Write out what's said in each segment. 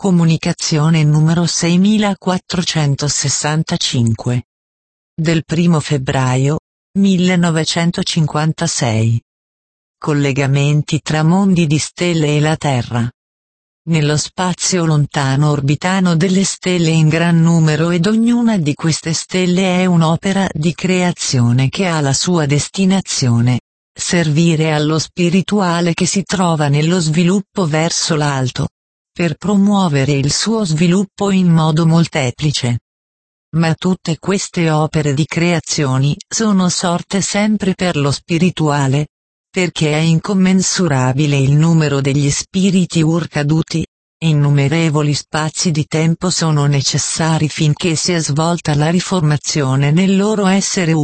Comunicazione numero 6465. Del 1 febbraio 1956. Collegamenti tra mondi di stelle e la Terra. Nello spazio lontano orbitano delle stelle in gran numero ed ognuna di queste stelle è un'opera di creazione che ha la sua destinazione, servire allo spirituale che si trova nello sviluppo verso l'alto, per promuovere il suo sviluppo in modo molteplice. Ma tutte queste opere di creazioni sono sorte sempre per lo spirituale, perché è incommensurabile il numero degli spiriti caduti, e innumerevoli spazi di tempo sono necessari finché sia svolta la riformazione nel loro essere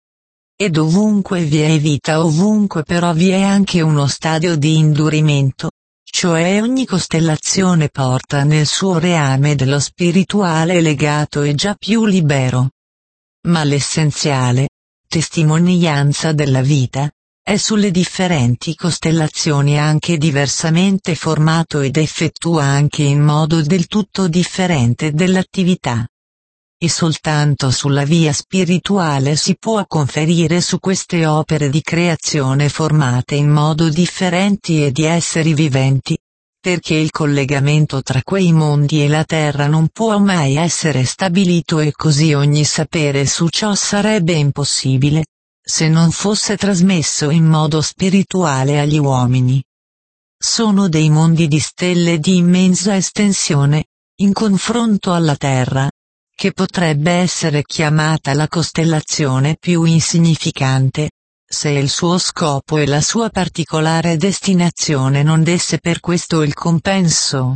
E dovunque vi è vita ovunque però vi è anche uno stadio di indurimento, cioè ogni costellazione porta nel suo reame dello spirituale legato e già più libero. Ma l'essenziale testimonianza della vita è sulle differenti costellazioni anche diversamente formato ed effettua anche in modo del tutto differente dell'attività. E soltanto sulla via spirituale si può conferire su queste opere di creazione formate in modo differenti e di esseri viventi, perché il collegamento tra quei mondi e la Terra non può mai essere stabilito e così ogni sapere su ciò sarebbe impossibile, se non fosse trasmesso in modo spirituale agli uomini. Sono dei mondi di stelle di immensa estensione, in confronto alla Terra, che potrebbe essere chiamata la costellazione più insignificante, se il suo scopo e la sua particolare destinazione non desse per questo il compenso.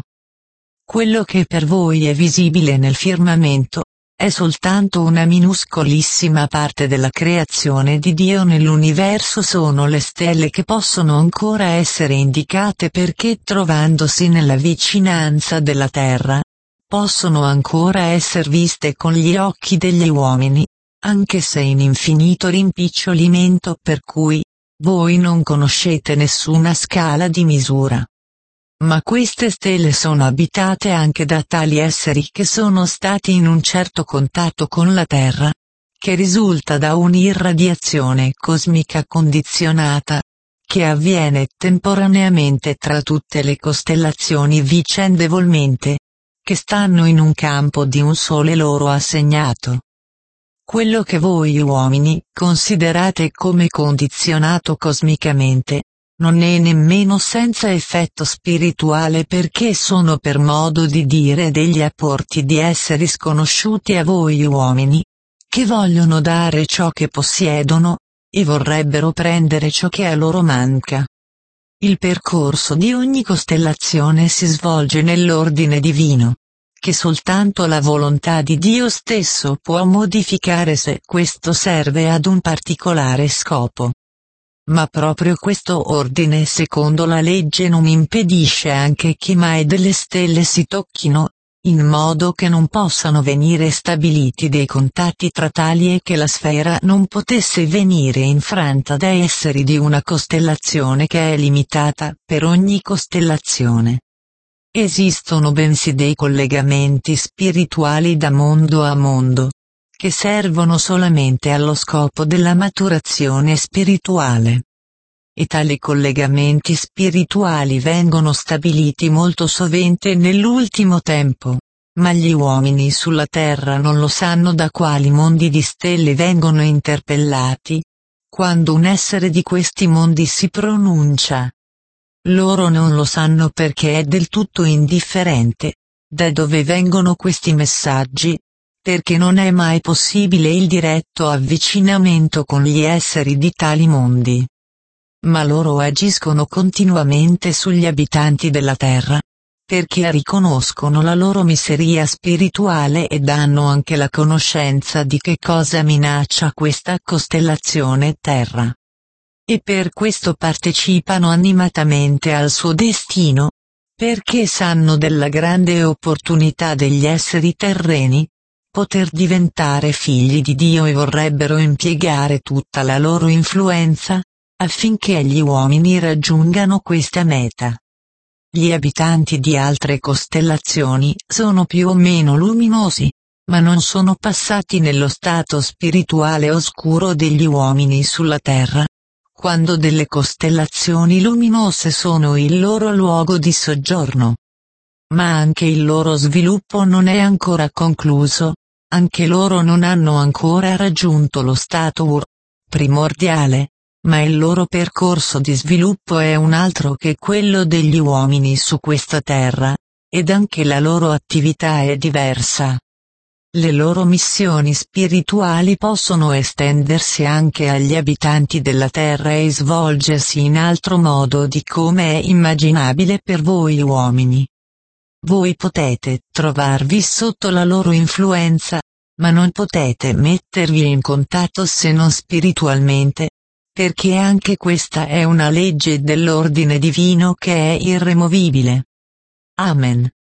Quello che per voi è visibile nel firmamento, è soltanto una minuscolissima parte della creazione di Dio nell'universo. Sono le stelle che possono ancora essere indicate perché trovandosi nella vicinanza della Terra, possono ancora essere viste con gli occhi degli uomini, anche se in infinito rimpicciolimento per cui voi non conoscete nessuna scala di misura. Ma queste stelle sono abitate anche da tali esseri che sono stati in un certo contatto con la Terra, che risulta da un'irradiazione cosmica condizionata, che avviene temporaneamente tra tutte le costellazioni vicendevolmente, che stanno in un campo di un sole loro assegnato. Quello che voi uomini considerate come condizionato cosmicamente, non è nemmeno senza effetto spirituale perché sono per modo di dire degli apporti di esseri sconosciuti a voi uomini, che vogliono dare ciò che possiedono, e vorrebbero prendere ciò che a loro manca. Il percorso di ogni costellazione si svolge nell'ordine divino, che soltanto la volontà di Dio stesso può modificare se questo serve ad un particolare scopo. Ma proprio questo ordine secondo la legge non impedisce anche che mai delle stelle si tocchino, in modo che non possano venire stabiliti dei contatti tra tali e che la sfera non potesse venire infranta da esseri di una costellazione che è limitata per ogni costellazione. Esistono bensì dei collegamenti spirituali da mondo a mondo, che servono solamente allo scopo della maturazione spirituale. E tali collegamenti spirituali vengono stabiliti molto sovente nell'ultimo tempo, ma gli uomini sulla Terra non lo sanno da quali mondi di stelle vengono interpellati, quando un essere di questi mondi si pronuncia. Loro non lo sanno perché è del tutto indifferente, da dove vengono questi messaggi, perché non è mai possibile il diretto avvicinamento con gli esseri di tali mondi. Ma loro agiscono continuamente sugli abitanti della Terra, perché riconoscono la loro miseria spirituale e danno anche la conoscenza di che cosa minaccia questa costellazione Terra. E per questo partecipano animatamente al suo destino, perché sanno della grande opportunità degli esseri terreni, poter diventare figli di Dio e vorrebbero impiegare tutta la loro influenza, affinché gli uomini raggiungano questa meta. Gli abitanti di altre costellazioni sono più o meno luminosi, ma non sono passati nello stato spirituale oscuro degli uomini sulla Terra, quando delle costellazioni luminose sono il loro luogo di soggiorno. Ma anche il loro sviluppo non è ancora concluso, anche loro non hanno ancora raggiunto lo stato primordiale, ma il loro percorso di sviluppo è un altro che quello degli uomini su questa terra, ed anche la loro attività è diversa. Le loro missioni spirituali possono estendersi anche agli abitanti della terra e svolgersi in altro modo di come è immaginabile per voi uomini. Voi potete trovarvi sotto la loro influenza, ma non potete mettervi in contatto se non spiritualmente, perché anche questa è una legge dell'ordine divino che è irremovibile. Amen.